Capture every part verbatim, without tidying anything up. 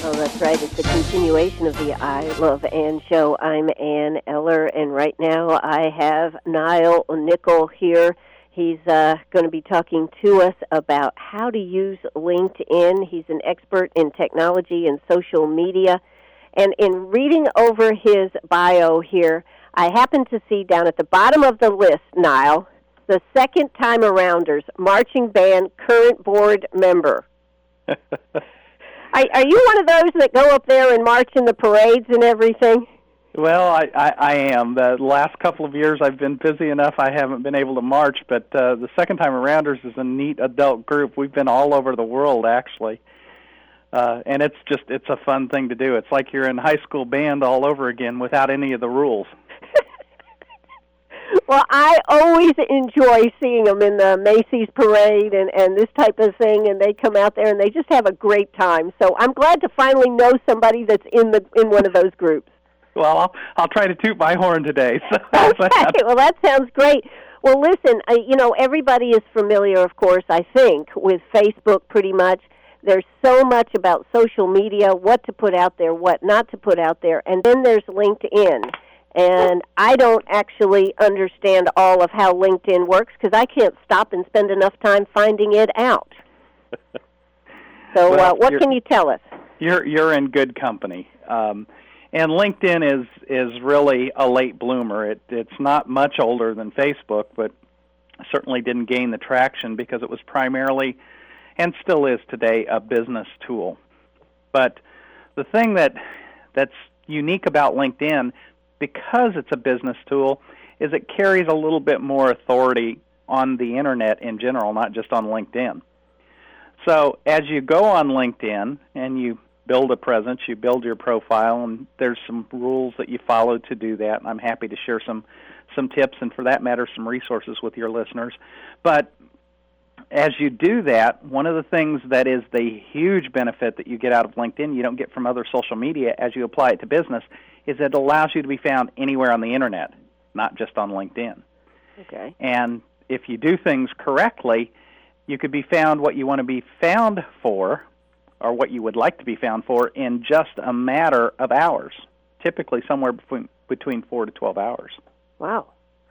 Oh, that's right. It's a continuation of the I Love Ann show. I'm Ann Eller, and right now I have Niall Nickel here. He's uh, going to be talking to us about how to use LinkedIn. He's an expert in technology and social media. And in reading over his bio here, I happened to see down at the bottom of the list, Niall, the Second Time Arounders, marching band, current board member. are, are you one of those that go up there and march in the parades and everything? Well, I, I, I am. The last couple of years I've been busy enough I haven't been able to march, but uh, the Second Time Arounders is a neat adult group. We've been all over the world, actually. Uh, and it's just, it's a fun thing to do. It's like you're in high school band all over again without any of the rules. Well, I always enjoy seeing them in the Macy's parade and, and this type of thing, and they come out there and they just have a great time. So I'm glad to finally know somebody that's in the in one of those groups. Well, I'll, I'll try to toot my horn today. So okay, well, that sounds great. Well, listen, I, you know, everybody is familiar, of course, I think, with Facebook pretty much. There's so much about social media, what to put out there, what not to put out there, and then there's LinkedIn. And I don't actually understand all of how LinkedIn works because I can't stop and spend enough time finding it out. So well, uh, what can you tell us? You're you're in good company. Um, and LinkedIn is is really a late bloomer. It it's not much older than Facebook, but certainly didn't gain the traction because it was primarily, and still is today, a business tool. But the thing that that's unique about LinkedIn, because it's a business tool, is it carries a little bit more authority on the Internet in general, not just on LinkedIn. So as you go on LinkedIn and you build a presence, you build your profile, and there's some rules that you follow to do that, and I'm happy to share some, some tips and, for that matter, some resources with your listeners. But as you do that, one of the things that is the huge benefit that you get out of LinkedIn you don't get from other social media as you apply it to business is it allows you to be found anywhere on the Internet, not just on LinkedIn. Okay. And if you do things correctly, you could be found what you want to be found for, or what you would like to be found for, in just a matter of hours, typically somewhere between, between four to twelve hours. Wow.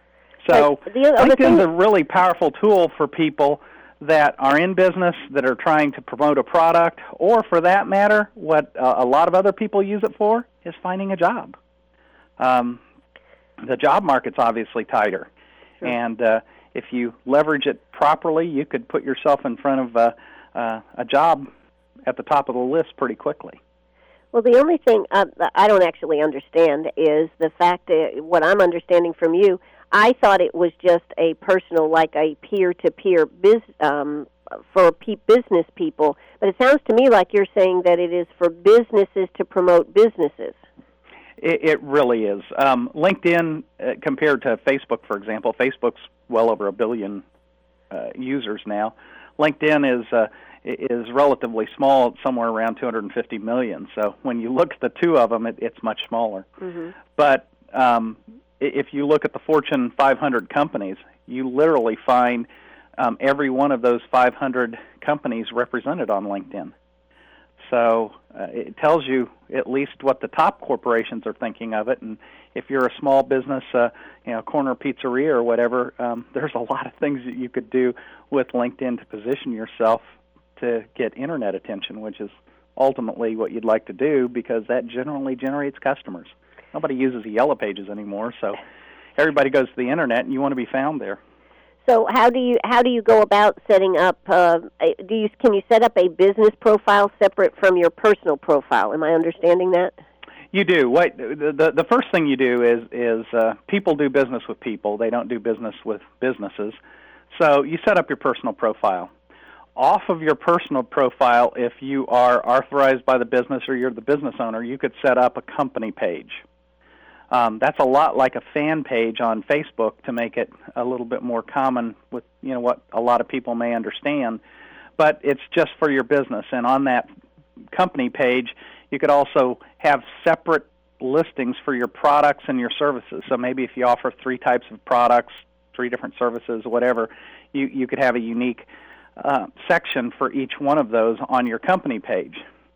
So the other LinkedIn's thing- a really powerful tool for people that are in business, that are trying to promote a product, or for that matter, what uh, a lot of other people use it for is finding a job. Um, the job market's obviously tighter, sure. and uh, if you leverage it properly, you could put yourself in front of uh, uh, a job at the top of the list pretty quickly. Well, the only thing uh, I don't actually understand is the fact that what I'm understanding from you, I thought it was just a personal, like a peer-to-peer biz, um, for pe- business people, but it sounds to me like you're saying that it is for businesses to promote businesses. It, it really is. Um, LinkedIn, uh, compared to Facebook, for example, Facebook's well over a billion uh, users now. LinkedIn is uh, is relatively small, somewhere around two hundred fifty million. So when you look at the two of them, it, it's much smaller. Mm-hmm. But um, if you look at the Fortune five hundred companies, you literally find um, every one of those five hundred companies represented on LinkedIn. So uh, it tells you at least what the top corporations are thinking of it. And if you're a small business, uh, you know, corner pizzeria or whatever, um, there's a lot of things that you could do with LinkedIn to position yourself to get Internet attention, which is ultimately what you'd like to do because that generally generates customers. Nobody uses the Yellow Pages anymore, so everybody goes to the Internet, and you want to be found there. So how do you how do you go about setting up? Uh, a, do you can you set up a business profile separate from your personal profile? Am I understanding that? You do. What the the, the first thing you do is is uh, people do business with people. They don't do business with businesses. So you set up your personal profile. Off of your personal profile, if you are authorized by the business or you're the business owner, you could set up a company page. Um, that's a lot like a fan page on Facebook to make it a little bit more common with, you know, what a lot of people may understand. But it's just for your business. And on that company page, you could also have separate listings for your products and your services. So maybe if you offer three types of products, three different services, whatever, you, you could have a unique uh, section for each one of those on your company page.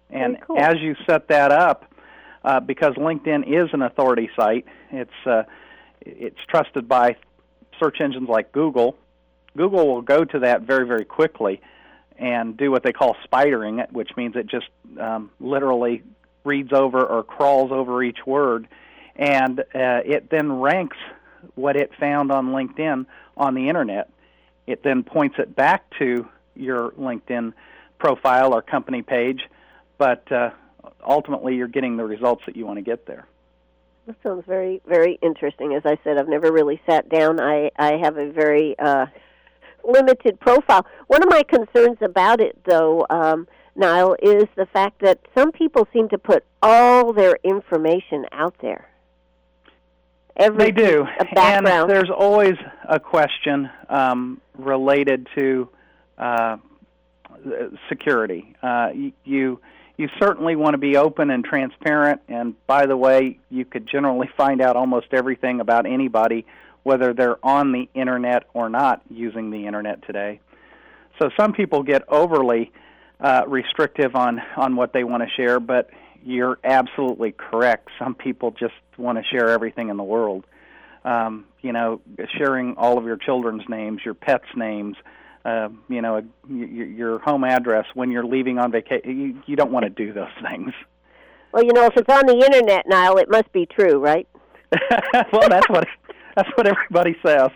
And cool. as you set that up, uh, because LinkedIn is an authority site, it's uh, it's trusted by search engines like Google. Google will go to that very, very quickly and do what they call spidering it, which means it just um, literally reads over or crawls over each word, and uh, it then ranks what it found on LinkedIn on the Internet. It then points it back to your LinkedIn profile or company page, but uh, ultimately you're getting the results that you want to get there. That sounds very, very interesting. As I said, I've never really sat down. I, I have a very uh, limited profile. One of my concerns about it, though, um, Niall, is the fact that some people seem to put all their information out there. Every they do, a background. And there's always a question um, related to uh, security. Uh, you, you you certainly want to be open and transparent, and by the way, you could generally find out almost everything about anybody, whether they're on the Internet or not using the Internet today. So some people get overly uh, restrictive on, on what they want to share, but you're absolutely correct. Some people just want to share everything in the world. Um, you know, sharing all of your children's names, your pets' names, uh, you know, your, your home address when you're leaving on vacation. You, you don't want to do those things. Well, you know, if it's on the Internet, Niall, it must be true, right? Well, that's what that's what everybody says.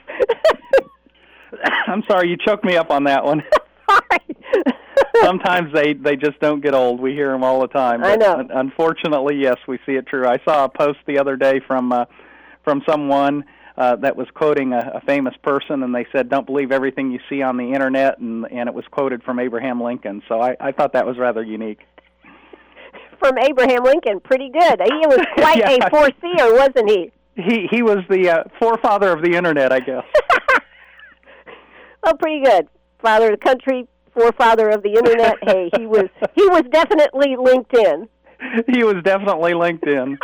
I'm sorry, you choked me up on that one. Sorry. Sometimes they, they just don't get old. We hear them all the time. But I know. Un- unfortunately, yes, we see it true. I saw a post the other day from uh, from someone uh, that was quoting a, a famous person, and they said, "Don't believe everything you see on the Internet," and, and it was quoted from Abraham Lincoln. So I, I thought that was rather unique. From Abraham Lincoln, pretty good. He was quite Yeah. a foreseer, wasn't he? He he was the uh, forefather of the Internet, I guess. Well, pretty good. Father of the country, forefather of the Internet. Hey, he was he was definitely LinkedIn. He was definitely LinkedIn.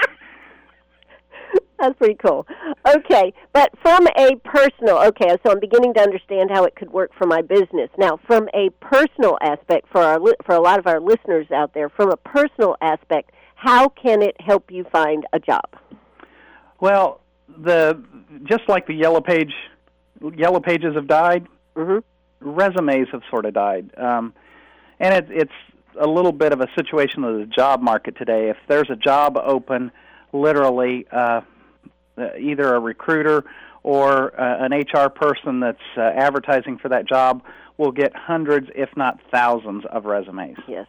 That's pretty cool. Okay, but from a personal, okay, so I'm beginning to understand how it could work for my business. Now, from a personal aspect, for our for a lot of our listeners out there, from a personal aspect, how can it help you find a job? Well, the just like the yellow page, yellow pages have died. Mm-hmm. Resumes have sort of died, um, and it, it's a little bit of a situation of the job market today. If there's a job open, literally, uh, either a recruiter or uh, an H R person that's uh, advertising for that job will get hundreds, if not thousands, of resumes. Yes.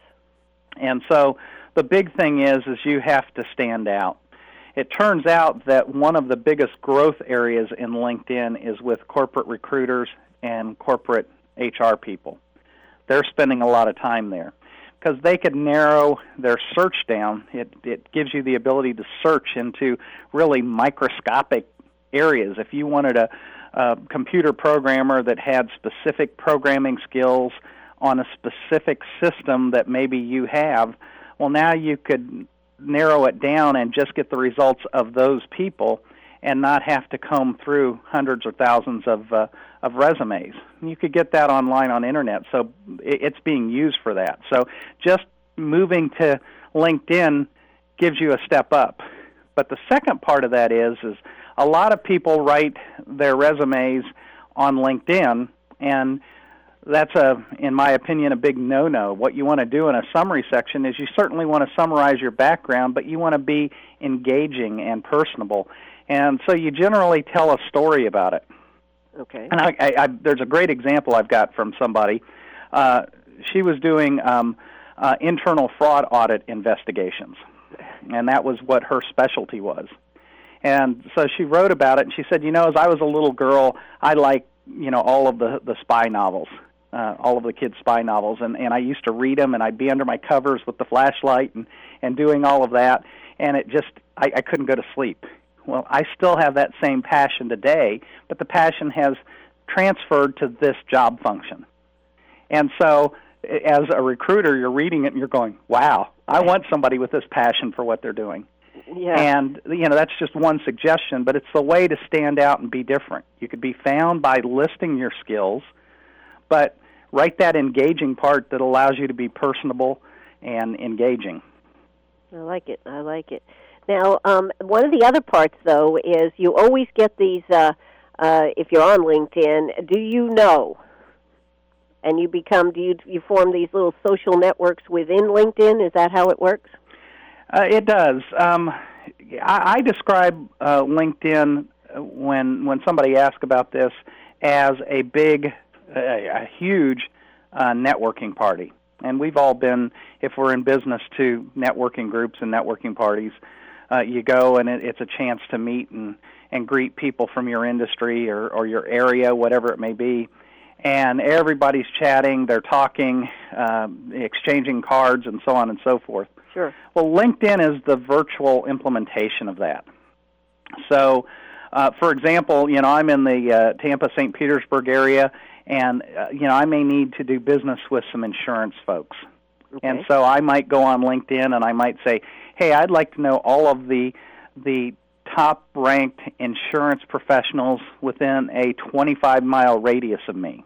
And so the big thing is, is you have to stand out. It turns out that one of the biggest growth areas in LinkedIn is with corporate recruiters and corporate H R people. They're spending a lot of time there because they could narrow their search down. It, it gives you the ability to search into really microscopic areas. If you wanted a, a computer programmer that had specific programming skills on a specific system that maybe you have, well, now you could narrow it down and just get the results of those people and not have to comb through hundreds or thousands of uh, of resumes. You could get that online on internet, so it's being used for that. So just moving to LinkedIn gives you a step up. But the second part of that is, is a lot of people write their resumes on LinkedIn, and that's, a, in my opinion, a big no-no. What you want to do in a summary section is you certainly want to summarize your background, but you want to be engaging and personable. And so you generally tell a story about it. Okay. And I, I, I, there's a great example I've got from somebody. Uh, she was doing um, uh, internal fraud audit investigations, and that was what her specialty was. And so she wrote about it, and she said, you know, as I was a little girl, I liked, you know, all of the, the spy novels, uh, all of the kids' spy novels, and, and I used to read them, and I'd be under my covers with the flashlight and, and doing all of that, and it just, I, I couldn't go to sleep. Well, I still have that same passion today, but the passion has transferred to this job function. And so as a recruiter, you're reading it and you're going, wow, I want somebody with this passion for what they're doing. Yeah. And, you know, that's just one suggestion, but it's the way to stand out and be different. You could be found by listing your skills, but write that engaging part that allows you to be personable and engaging. I like it. I like it. Now, um, one of the other parts, though, is you always get these, uh, uh, if you're on LinkedIn, do you know? And you become, do you, you form these little social networks within LinkedIn? Is that how it works? Uh, it does. Um, I, I describe uh, LinkedIn when when somebody asks about this as a big, a, a huge uh, networking party. And we've all been, if we're in business, to networking groups and networking parties. Uh, you go and it, it's a chance to meet and, and greet people from your industry or, or your area, whatever it may be. And everybody's chatting, they're talking, um, exchanging cards, and so on and so forth. Sure. Well, LinkedIn is the virtual implementation of that. So, uh, for example, you know, I'm in the uh, Tampa, Saint Petersburg area, and, uh, you know, I may need to do business with some insurance folks. Okay. And so I might go on LinkedIn and I might say, hey, I'd like to know all of the the top-ranked insurance professionals within a twenty-five mile radius of me.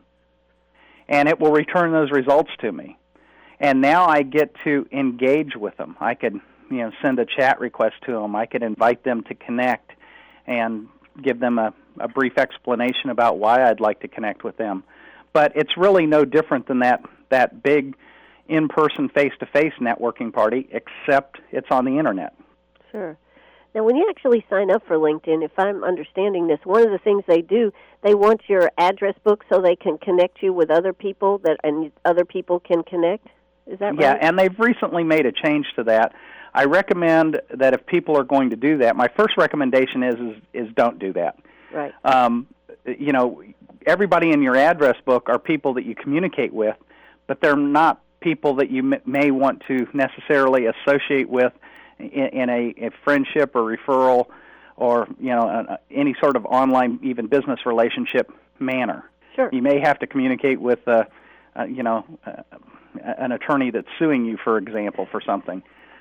And it will return those results to me. And now I get to engage with them. I could, you know, send a chat request to them. I could invite them to connect and give them a, a brief explanation about why I'd like to connect with them. But it's really no different than that, that big in-person, face-to-face networking party, except it's on the Internet. Sure. Now, when you actually sign up for LinkedIn, if I'm understanding this, one of the things they do, they want your address book so they can connect you with other people that and other people can connect. Is that right? Yeah, and they've recently made a change to that. I recommend that if people are going to do that, my first recommendation is is, is don't do that. Right. Um, you know, everybody in your address book are people that you communicate with, but they're not people that you m- may want to necessarily associate with in, in a, a friendship or referral or, you know, a, any sort of online, even business relationship manner. Sure. You may have to communicate with, uh, uh, you know, uh, an attorney that's suing you, for example, for something.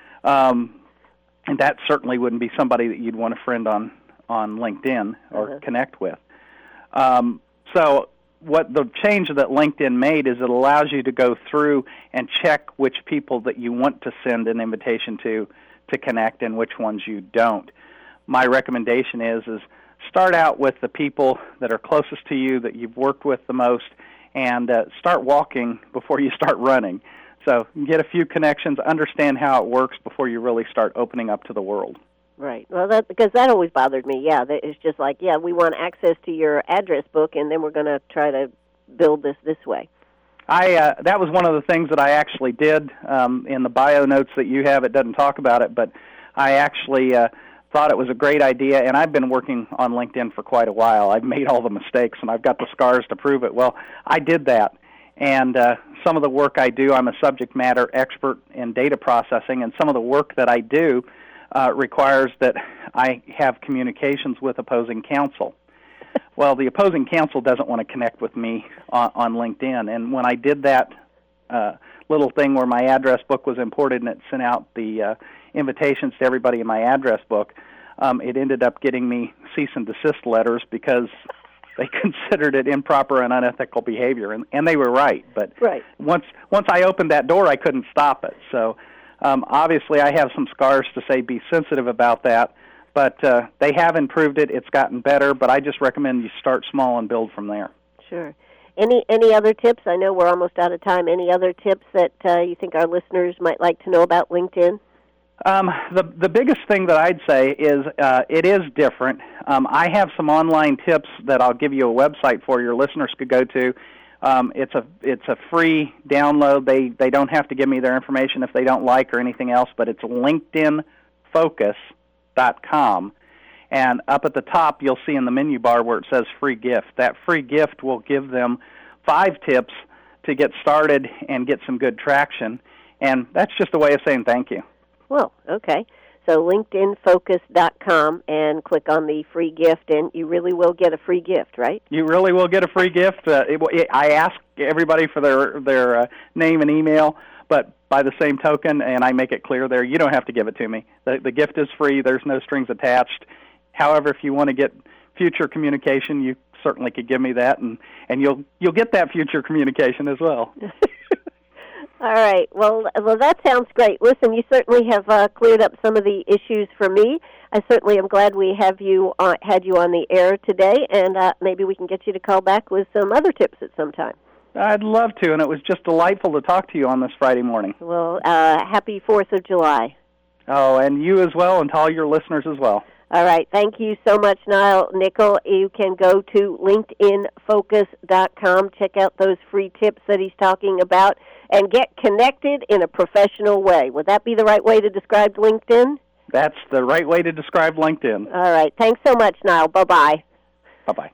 Um, and that certainly wouldn't be somebody that you'd want to friend on, on LinkedIn or uh-huh. connect with. Um, so what the change that LinkedIn made is it allows you to go through and check which people that you want to send an invitation to to connect and which ones you don't. My recommendation is is start out with the people that are closest to you, that you've worked with the most, and uh, start walking before you start running. So get a few connections, understand how it works before you really start opening up to the world. Right. Well, that because that always bothered me. Yeah, that it's just like, yeah, we want access to your address book, and then we're going to try to build this this way. I uh, that was one of the things that I actually did um, in the bio notes that you have. It doesn't talk about it, but I actually uh, thought it was a great idea, and I've been working on LinkedIn for quite a while. I've made all the mistakes, and I've got the scars to prove it. Well, I did that, and uh, some of the work I do, I'm a subject matter expert in data processing, and some of the work that I do uh, requires that I have communications with opposing counsel. Well, the opposing counsel doesn't want to connect with me on, on LinkedIn, and when I did that uh, little thing where my address book was imported and it sent out the uh, invitations to everybody in my address book, um, it ended up getting me cease and desist letters because they considered it improper and unethical behavior, and, and they were right. But right. once once I opened that door, I couldn't stop it. So um, obviously I have some scars to say be sensitive about that. But uh, they have improved it. It's gotten better, but I just recommend you start small and build from there. Sure. Any any other tips? I know we're almost out of time. Any other tips that uh, you think our listeners might like to know about LinkedIn? Um, the the biggest thing that I'd say is uh, it is different. Um, I have some online tips that I'll give you a website for your listeners could go to. Um, it's a it's a free download. They they don't have to give me their information if they don't like or anything else, but it's LinkedIn Focus dot com, and up at the top you'll see in the menu bar where it says free gift. That free gift will give them five tips to get started and get some good traction, and that's just a way of saying thank you. Well, okay. So LinkedIn Focus dot com and click on the free gift, and you really will get a free gift, right? You really will get a free gift. Uh, it, it, I ask everybody for their, their uh, name and email, but by the same token, and I make it clear there, you don't have to give it to me. The, the gift is free. There's no strings attached. However, if you want to get future communication, you certainly could give me that, and, and you'll you'll get that future communication as well. All right. Well, well, that sounds great. Listen, you certainly have uh, cleared up some of the issues for me. I certainly am glad we have you uh, had you on the air today, and uh, maybe we can get you to call back with some other tips at some time. I'd love to, and it was just delightful to talk to you on this Friday morning. Well, uh, happy fourth of July. Oh, and you as well, and to all your listeners as well. All right. Thank you so much, Niall Nickel. You can go to linkedin focus dot com, check out those free tips that he's talking about, and get connected in a professional way. Would that be the right way to describe LinkedIn? That's the right way to describe LinkedIn. All right. Thanks so much, Niall. Bye-bye. Bye-bye.